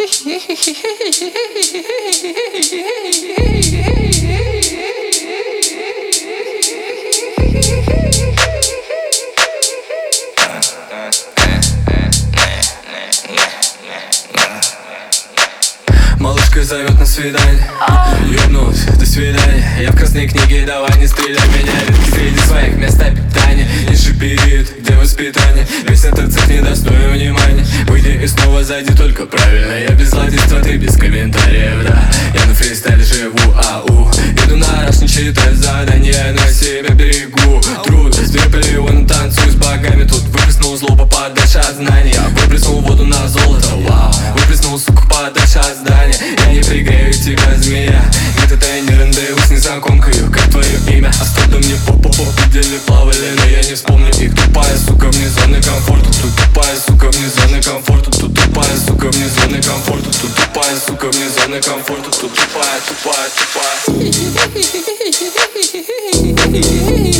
Малышка зовет на свидание. Ёбнулась, до свидания. Я в красной книге, давай не стреляй меня. Редкий среди своих места питания. Низший период, где воспитание. Весь этот цех недостоин внимания. Выйди и снова зайди, только правильно. Я без злодейства, ты без комментариев, да. Я на фристайле живу, ау. Иду на раш, не читаю задания. На себя берегу труд. Две вон танцую с богами. Тут выплеснул зло, подальше от знания. Выплеснул воду на золото, вау. Выплеснул, сука, подальше от здания. Я не пригрею тебя, змея. Нет, это не рандеву с незнакомкой. Как твое имя? Оставь мне по-по-по. Видели, плавали, но я не вспомню их. Тупая, сука, вне зоны комфорта. Тут тупая, сука, вне зоны комфорта. Тут тупая, сука, вне зоны комфорта. Тут тупая, сука, вне зоны комфорта. Тут тупая, тупая, тупая.